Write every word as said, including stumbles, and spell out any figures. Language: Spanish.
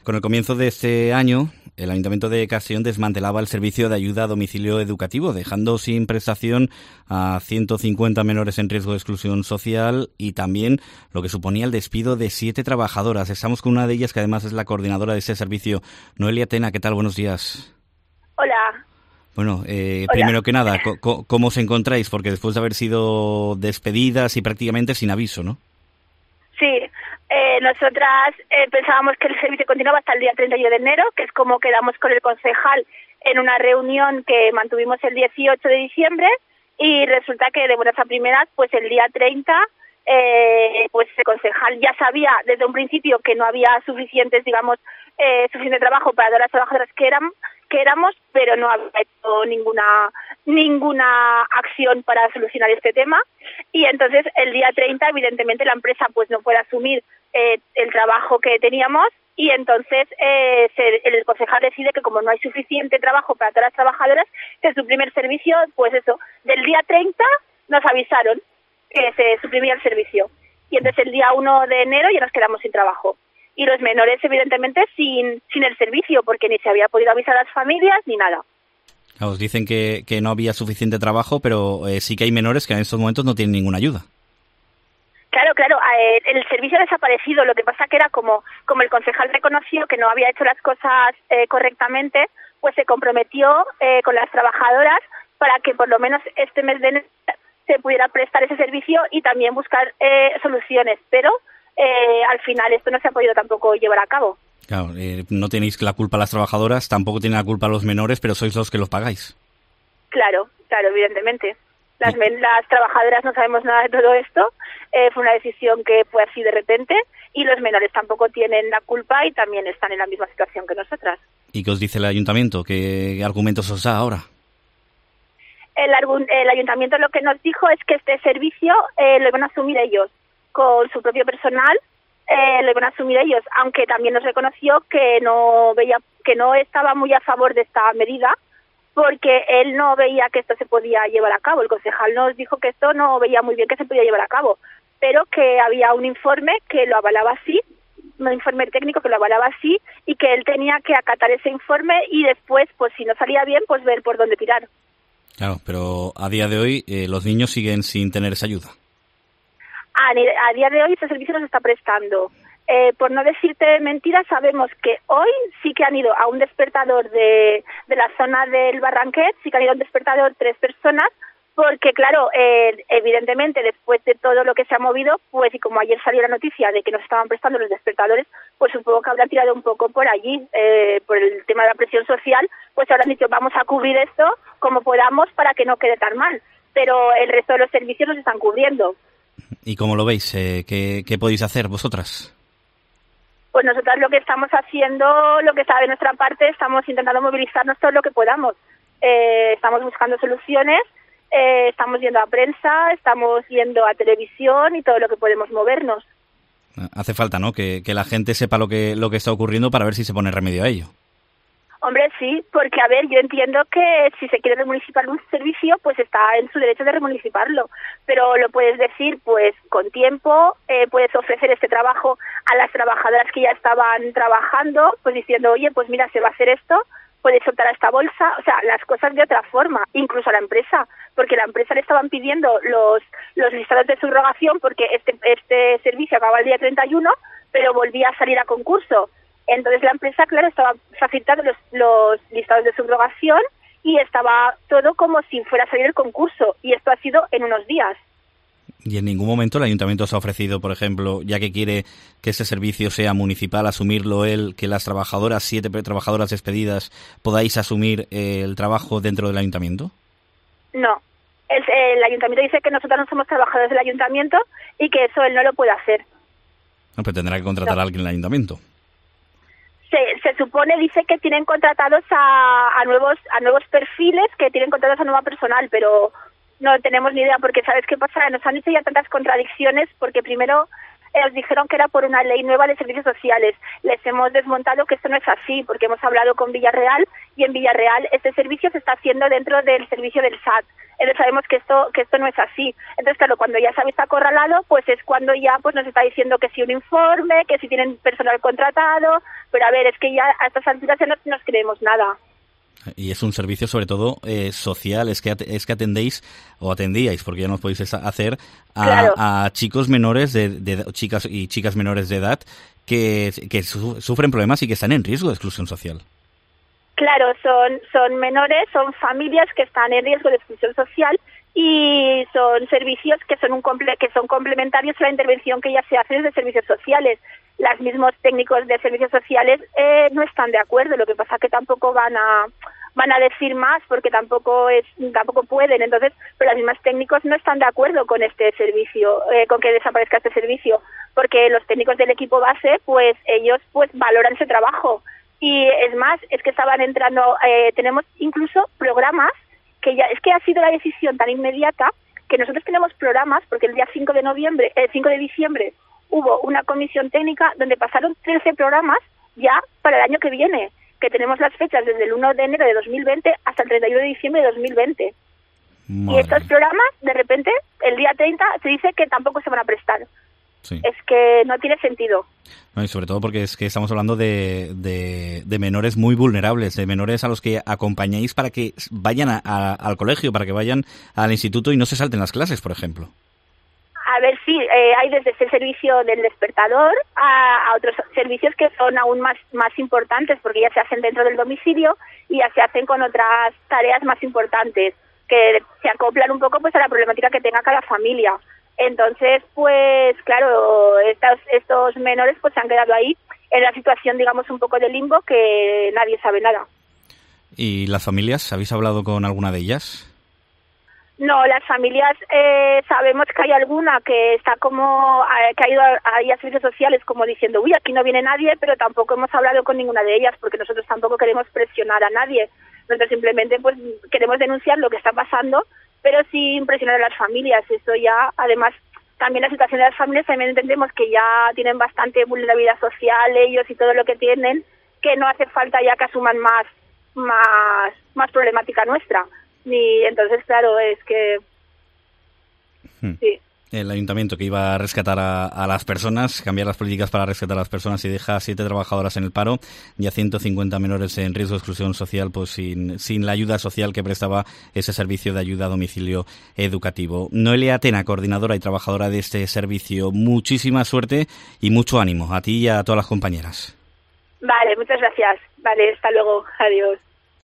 Con el comienzo de este año, el Ayuntamiento de Castellón desmantelaba el servicio de ayuda a domicilio educativo, dejando sin prestación a ciento cincuenta menores en riesgo de exclusión social y también lo que suponía el despido de siete trabajadoras. Estamos con una de ellas que además es la coordinadora de ese servicio. Noelia Tena, ¿qué tal? Buenos días. Hola. Bueno, eh, Hola. primero que nada, ¿cómo, ¿cómo os encontráis? Porque después de haber sido despedidas y prácticamente sin aviso, ¿no? Sí, eh, nosotras eh, pensábamos que el servicio continuaba hasta el día treinta y uno de enero, que es como quedamos con el concejal en una reunión que mantuvimos el dieciocho de diciembre, y resulta que de buenas a primeras, pues el día treinta, eh, pues el concejal ya sabía desde un principio que no había suficientes, digamos, eh, suficiente trabajo para todas las trabajadoras que eran, que éramos, pero no había hecho ninguna ninguna acción para solucionar este tema. Y entonces el día treinta, evidentemente, la empresa pues no puede asumir eh, el trabajo que teníamos, y entonces eh, se, el concejal decide que como no hay suficiente trabajo para todas las trabajadoras, que suprime el servicio. Pues eso, del día treinta nos avisaron que se suprimía el servicio, y entonces el día uno de enero ya nos quedamos sin trabajo. Y los menores, evidentemente, sin sin el servicio, porque ni se había podido avisar a las familias ni nada. Os dicen que, que no había suficiente trabajo, pero eh, sí que hay menores que en estos momentos no tienen ninguna ayuda. Claro, claro, eh, el servicio ha desaparecido. Lo que pasa que era como como el concejal reconoció que no había hecho las cosas eh, correctamente, pues se comprometió eh, con las trabajadoras para que por lo menos este mes de enero se pudiera prestar ese servicio y también buscar eh, soluciones, pero eh, al final esto no se ha podido tampoco llevar a cabo. Claro, eh, no tenéis la culpa las trabajadoras, tampoco tienen la culpa los menores, pero sois los que los pagáis. Claro, claro, evidentemente. Las, men- las trabajadoras no sabemos nada de todo esto, eh, fue una decisión que fue así de repente, y los menores tampoco tienen la culpa y también están en la misma situación que nosotras. ¿Y qué os dice el ayuntamiento? ¿Qué argumentos os da ahora? El, argu- el ayuntamiento lo que nos dijo es que este servicio eh, lo iban a asumir ellos, con su propio personal, eh, lo iban a asumir ellos, aunque también nos reconoció que no veía, que no estaba muy a favor de esta medida, porque él no veía que esto se podía llevar a cabo. El concejal nos dijo que esto no veía muy bien que se podía llevar a cabo, pero que había un informe que lo avalaba así, un informe técnico que lo avalaba así, y que él tenía que acatar ese informe y después, pues si no salía bien, pues ver por dónde tirar. Claro, pero a día de hoy eh, los niños siguen sin tener esa ayuda. A, ni- a día de hoy este servicio nos está prestando. Eh, por no decirte mentiras, sabemos que hoy sí que han ido a un despertador de, de la zona del Barranquet, sí que han ido a un despertador tres personas, porque claro, eh, evidentemente después de todo lo que se ha movido, pues y como ayer salió la noticia de que nos estaban prestando los despertadores, pues supongo que habrán tirado un poco por allí, eh, por el tema de la presión social, pues habrán dicho vamos a cubrir esto como podamos para que no quede tan mal, pero el resto de los servicios los están cubriendo. ¿Y cómo lo veis? Eh, ¿qué, ¿Qué podéis hacer vosotras? Pues nosotras lo que estamos haciendo, lo que está de nuestra parte, estamos intentando movilizarnos todo lo que podamos. Eh, estamos buscando soluciones, eh, estamos yendo a prensa, estamos yendo a televisión y todo lo que podemos movernos. Hace falta, ¿no? Que, que la gente sepa lo que, lo que está ocurriendo para ver si se pone remedio a ello. Hombre, sí, porque a ver, yo entiendo que si se quiere remunicipar un servicio, pues está en su derecho de remuniciparlo, pero lo puedes decir pues con tiempo, eh, puedes ofrecer este trabajo a las trabajadoras que ya estaban trabajando, pues diciendo, oye, pues mira, se va a hacer esto, puedes soltar a esta bolsa, o sea, las cosas de otra forma, incluso a la empresa, porque la empresa le estaban pidiendo los los listados de subrogación, porque este este servicio acaba el día treinta y uno, pero volvía a salir a concurso. Entonces la empresa, claro, estaba facilitando los, los listados de subrogación y estaba todo como si fuera a salir el concurso, y esto ha sido en unos días. ¿Y en ningún momento el ayuntamiento os ha ofrecido, por ejemplo, ya que quiere que ese servicio sea municipal, asumirlo él, que las trabajadoras, siete trabajadoras despedidas, podáis asumir eh, el trabajo dentro del ayuntamiento? No, el, el ayuntamiento dice que nosotros no somos trabajadores del ayuntamiento y que eso él no lo puede hacer. No, pero tendrá que contratar No. a alguien en el ayuntamiento. Se, se supone, dice que tienen contratados a, a nuevos a nuevos perfiles, que tienen contratados a nuevo personal, pero no tenemos ni idea, porque ¿sabes qué pasa? Nos han dicho ya tantas contradicciones, porque primero eh, nos dijeron que era por una ley nueva de servicios sociales. Les hemos desmontado que esto no es así, porque hemos hablado con Villarreal y en Villarreal este servicio se está haciendo dentro del servicio del S A T. Entonces sabemos que esto que esto no es así. Entonces, claro, cuando ya se ha visto acorralado, pues es cuando ya pues nos está diciendo que si un informe, que si tienen personal contratado, pero a ver, es que ya a estas alturas ya no nos creemos nada. Y es un servicio sobre todo eh, social, es que es que atendéis o atendíais, porque ya no os podéis hacer a, claro. a chicos menores de, de chicas y chicas menores de edad que, que su, sufren problemas y que están en riesgo de exclusión social. Claro, son son menores, son familias que están en riesgo de exclusión social y son servicios que son un comple que son complementarios a la intervención que ya se hace desde servicios sociales. Los mismos técnicos de servicios sociales eh, no están de acuerdo, lo que pasa que tampoco van a van a decir más porque tampoco es tampoco pueden, entonces, pero los mismos técnicos no están de acuerdo con este servicio, eh, con que desaparezca este servicio, porque los técnicos del equipo base, pues ellos pues valoran ese trabajo. Y es más, es que estaban entrando, eh, tenemos incluso programas que ya, es que ha sido la decisión tan inmediata que nosotros tenemos programas, porque el día cinco de noviembre, el cinco de diciembre hubo una comisión técnica donde pasaron trece programas ya para el año que viene, que tenemos las fechas desde el uno de enero de dos mil veinte hasta el treinta y uno de diciembre de dos mil veinte. Madre. Y estos programas, de repente, el día treinta se dice que tampoco se van a prestar. Sí. Es que no tiene sentido. No, y sobre todo porque es que estamos hablando de, de, de menores muy vulnerables, de menores a los que acompañáis para que vayan a, a, al colegio, para que vayan al instituto y no se salten las clases, por ejemplo. A ver, sí, eh, hay desde ese servicio del despertador a, a otros servicios que son aún más, más importantes porque ya se hacen dentro del domicilio y ya se hacen con otras tareas más importantes que se acoplan un poco pues a la problemática que tenga cada familia. Entonces, pues claro, estos, estos menores pues se han quedado ahí en la situación, digamos, un poco de limbo que nadie sabe nada. ¿Y las familias? ¿Habéis hablado con alguna de ellas? No, las familias eh, sabemos que hay alguna que está como, eh, que ha ido ahí a servicios sociales como diciendo, uy, aquí no viene nadie, pero tampoco hemos hablado con ninguna de ellas porque nosotros tampoco queremos presionar a nadie. Nosotros simplemente pues queremos denunciar lo que está pasando, pero sin presionar a las familias. Eso ya, además, también la situación de las familias también entendemos que ya tienen bastante vulnerabilidad social ellos y todo lo que tienen, que no hace falta ya que asuman más, más, más problemática nuestra. Y entonces, claro, es que hmm. sí. El ayuntamiento que iba a rescatar a, a las personas, cambiar las políticas para rescatar a las personas y deja a siete trabajadoras en el paro y a ciento cincuenta menores en riesgo de exclusión social, pues sin, sin la ayuda social que prestaba ese servicio de ayuda a domicilio educativo. Noelia Tena, coordinadora y trabajadora de este servicio, muchísima suerte y mucho ánimo a ti y a todas las compañeras. Vale, muchas gracias. Vale, hasta luego. Adiós.